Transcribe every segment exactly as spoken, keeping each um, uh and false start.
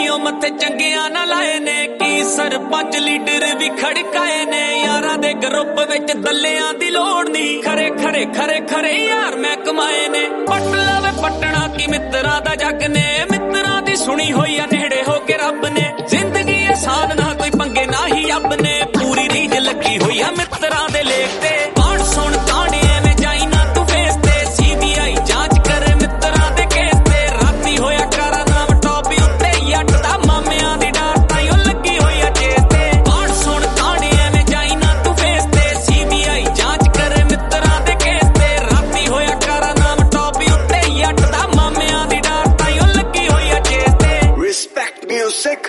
ਤਾਈਓ ਮੱਥੇ ਚੰਗਿਆਂ ਨਾ ਲਾਏ ਨੇ ਕੀ ਸਰਪੰਚ ਲੀਡਰ ਵੀ ਖੜਕਾਏ ਨੇ ਯਾਰਾਂ ਦੇ ਗਰੁੱਪ ਵਿੱਚ ਦੱਲਿਆਂ ਦੀ ਲੋੜ ਨਹੀਂ ਖਰੇ ਖਰੇ ਖਰੇ ਖਰੇ ਯਾਰ ਮੈਂ ਕਮਾਏ ਨੇ ਪੱਟ ਲਵੇ ਪੱਟਣਾ ਕੀ ਮਿੱਤਰਾਂ ਦਾ ਜੱਗ ਨੇ ਮਿੱਤਰਾਂ ਦੀ ਸੁਣੀ ਹੋਈ ਆ ਨੇੜੇ ਹੋ ਕੇ ਰੱਬ ਨੇ ਜ਼ਿੰਦਗੀ ਆਸਾਨ ਨਾ ਕੋਈ ਪੰਗੇ ਨਾ ਹੀ ਰੱਬ ਨੇ ਪੂਰੀ ਰੀਝ ਲੱਗੀ ਹੋਈ ਆ ਮਿੱਤਰਾਂ ਦੇ ਲੇਖ ਤੇ ਕੌਣ ਸੁਣ ਕਾਂਡੇ ਐਵੇਂ ਜਾਈ ਨਾ ਤੂੰ ਫੇਸ ਤੇ ਸੀਬੀਆਈ ਜਾਂਚ ਕਰੇ ਮਿੱਤਰਾਂ ਦੇ ਕੇਸ ਤੇ ਰਾਤੀ ਹੋਇਆ ਕਾਰਾ ਨਾਮ ਟੌਪ ਉੱਤੇ ਜੱਟ ਦਾ ਮਾਮਿਆਂ ਦੀ ਡਾਰ ਤਾਈਓ ਲੱਗੀ ਹੋਈ ਆ ਚੇਸ ਤੇ ਕੌਣ ਸੁਣ ਕਾਂਡੇ ਐਵੇਂ ਜਾਈ ਨਾ ਤੂੰ ਫੇਸ ਤੇ ਸੀਬੀਆਈ ਜਾਂਚ ਕਰੇ ਮਿੱਤਰਾਂ ਦੇ ਕੇਸ ਤੇ ਰਾਤੀ ਹੋਇਆ ਕਾਰਾ ਨਾਮ ਟੌਪ ਉੱਤੇ ਜੱਟ ਦਾ ਮਾਮਿਆਂ ਦੀ ਡਾਰ ਤਾਈਓ ਲੱਗੀ ਹੋਈ ਆ ਚੇਸ ਤੇ Respect music.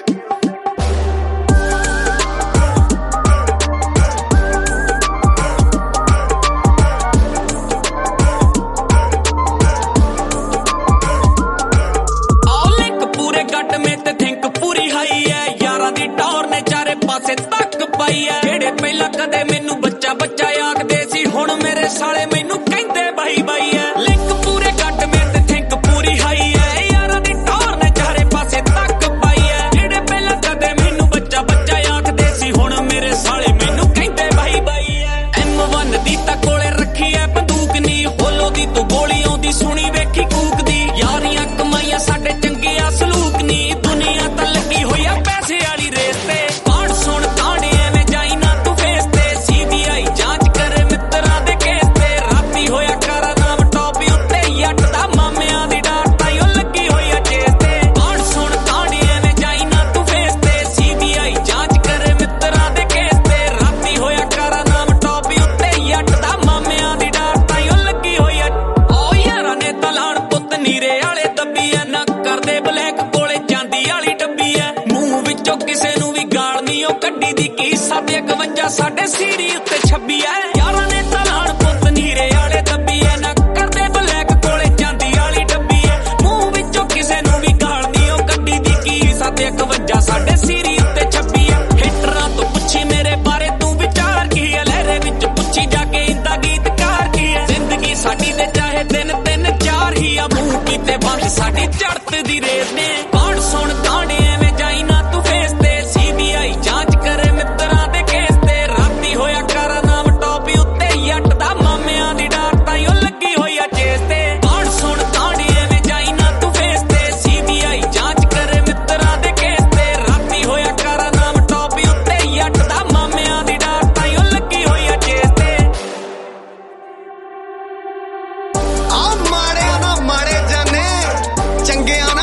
ਜਿਹੜੇ ਪਹਿਲਾਂ ਕਦੇ ਮੈਨੂੰ ਬੱਚਾ ਬੱਚਾ ਆਖਦੇ ਸੀ ਹੁਣ ਮੇਰੇ ਸਾਲੇ ਮੈਨੂੰ ਕਹਿੰਦੇ ਬਾਈ ਬਾਈ ਐ ਲਿੰਕ ਪੂਰੇ ਗੱਡ ਮੇ ਤੇ ਥਿੰਕ ਪੂਰੀ ਹਾਈ ਐ ਯਾਰਾਂ ਦੀ ਟੌਰ ਨੇ ਚਾਰੇ ਪਾਸੇ ਤੱਕ ਪਾਈ ਐ ਜਿਹੜੇ ਪਹਿਲਾਂ ਕਦੇ ਮੈਨੂੰ ਬੱਚਾ ਬੱਚਾ ਆਖਦੇ ਸੀ ਹੁਣ ਮੇਰੇ ਸਾਲੇ ਮੈਨੂੰ ਕਹਿੰਦੇ ਬਾਈ ਬਾਈ ਐ ਐਮ ਵਨ ਦੀ ਤਾਂ ਕੋਲੇ ਰੱਖੀ ਐ ਬੰਦੂਕ ਨੀ ਹੋਲੋ ਦੀ ਤੂੰ ਗੋਲੀ ਆਉਂਦੀ ਸੁਣੀ ਵੇਖੀ ਕੂਕ ਦੀ ਯਾਰੀਆਂ ਕਮਾਈਆਂ ਸਾਡੇ ਚੰਗੇ ਆ ਸਲੂਕ ਨੀ ਦੁਨੀਆ ਤਾਂ ਲੱਗੀ ਹੋਈ ਆ ਪੈਸੇ ਵਾਲੀ ਰੇਸ ਤੇ ਕੌਣ ਸੁਣ ਕਾਂਡੇ ਕਿਸੇ ਨੂੰ ਵੀ ਗਾਲ ਨਹੀਂ ਉਹ ਕੱਢੀ ਦੀ ਕੀ ਸਾਡੇ ਇਕਵੰਜਾ ਸਾਡੇ ਸੀਰੀ ਉੱਤੇ ਛੱਬੀ ਐ ਯਾਰਾਂ ਨੇ ਤਲਾਣ ਪੁੱਤ ਨੀਰੇ ਵਾਲੇ ਦੱਬੀ ਐ ਨਾ ਕਰਦੇ ਬਲੈਕ ਕੋਲੇ ਜਾਂਦੀ ਵਾਲੀ ਡੱਬੀ ਐ ਮੂੰਹ ਵਿੱਚੋਂ ਕਿਸੇ ਨੂੰ ਵੀ ਗਾਲ ਨਹੀਂ ਉਹ ਕੱਢੀ ਦੀ ਕੀ ਸਾਡੇ ਇਕਵੰਜਾ ਸਾਡੇ ਸੀਰੀ ਉੱਤੇ ਛੱਬੀ ਐ ਹਿੱਟਰਾਂ ਤੋਂ ਪੁੱਛੀ ਮੇਰੇ ਬਾਰੇ ਤੂੰ ਵਿਚਾਰ ਕੀ ਐ ਲਹਿਰੇ ਵਿੱਚ ਪੁੱਛੀ ਜਾ ਕੇ ਇੰਦਾ ਗੀਤਕਾਰ ਕੀ ਐ ਜ਼ਿੰਦਗੀ ਸਾਡੀ ਦੇ ਚਾਹੇ ਤਿੰਨ ਤਿੰਨ ਚਾਰ ਹੀ ਆ ਮੂੰਹ ਕੀਤੇ ਬੰਦ ਸਾਡੀ ਚੜਤ ਦੀ ਰੇਸ ਨੇ ਕੌਣ ਸੁਣ ਕਾਂਡੇ ਐਵੇਂ ਜਾਈ ਨਾ ਤੂੰ ਫੇਸ ਤੇ ਸੀਬੀਆਈ ਜਾਂਚ ਕਰੇ ਮਿੱਤਰਾਂ ਦੇ ਕੇਸ ਤੇ ਰਾਤੀ ਹੋਇਆ ਕਾਰਾ ਨਾਮ ਟੌਪ ਉੱਤੇ ਜੱਟ ਦਾ ਮਾਮਿਆਂ ਦੀ ਡਾਰ ਤਾਈਓ ਲੱਗੀ ਹੋਈ ਆ ਚੇਸ ਤੇ ਕੌਣ ਸੁਣ ਕਾਂਡੇ ਐਵੇਂ ਜਾਈ ਨਾ ਤੂੰ ਫੇਸ ਤੇ ਸੀਬੀਆਈ ਜਾਂਚ ਕਰੇ ਮਿੱਤਰਾਂ ਦੇ ਕੇਸ ਤੇ ਰਾਤੀ ਹੋਇਆ ਕਾਰਾ ਨਾਮ ਟੌਪ ਉੱਤੇ ਜੱਟ ਦਾ ਮਾਮਿਆਂ ਦੀ ਡਾਰ ਤਾਈਓ ਲੱਗੀ ਹੋਈ ਆ ਚੇਸ ਤੇ ਆ ਮਾੜਿਆਂ ਨਾ ਮਾੜੇ ਜਾਨੇ ਚੰਗਿਆਂ